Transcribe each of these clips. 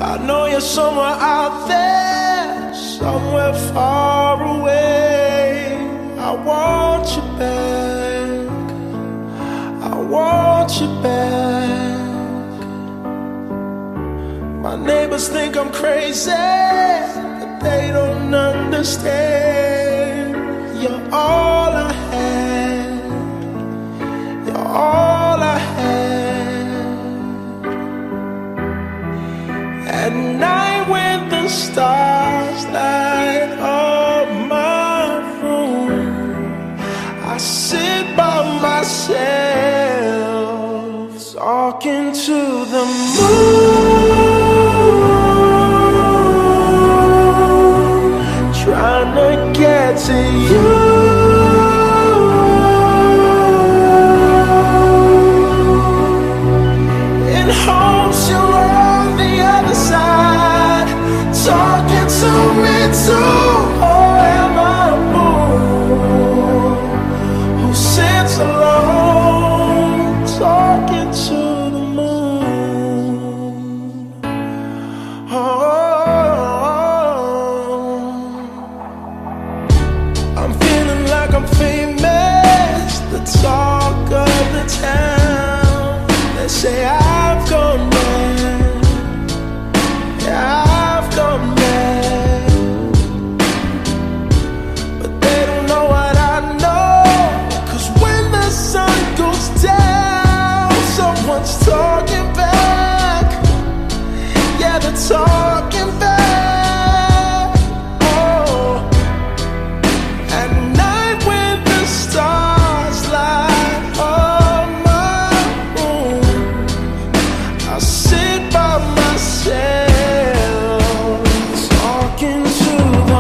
I know you're somewhere out there, somewhere far away. I want you back, I want you back. My neighbors think I'm crazy, but they don't understand. You're all I had, you're all I had. At night when the stars light up my room, I sit by myself, talking to the moon, trying to get to you. In hopes you're on the other side, talking to me too. Or am I a fool who sits alone, talking to the moon? Oh, I'm feeling like I'm famous, the talk of the town. They say I've gone mad, yeah, I've gone mad. But they don't know what I know, 'cause when the sun goes down, someone's talking back. Yeah, they're talking back. Oh, at night when the stars light up my room, I sit by myself, talking to the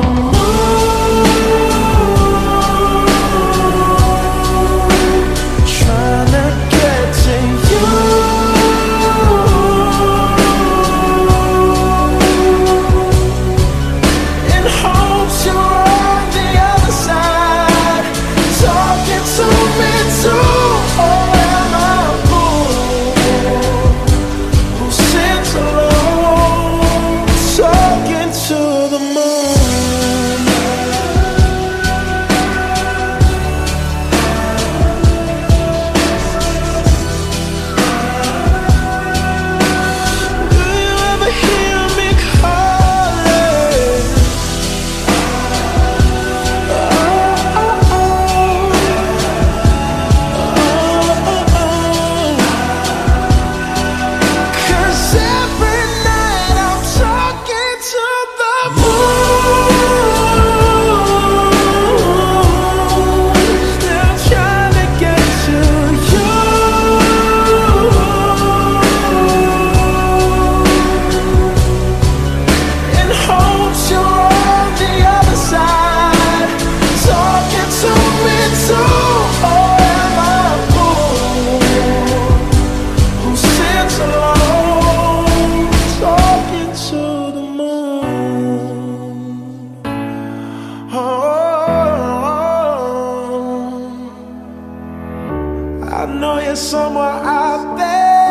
moon, trying to get to you. In hopes you're on the other side, talking to me too. Or am I a fool who sits alone, talking to the moon? Do you ever hear me calling? Oh, oh, oh. Oh, oh, oh. 'Cause every night I'm talking to the moon, still trying to get to you. In hopes you're on the other side, talking to me too. Or am I a fool who sits alone, talking to the moon? Oh, I know you're somewhere out there,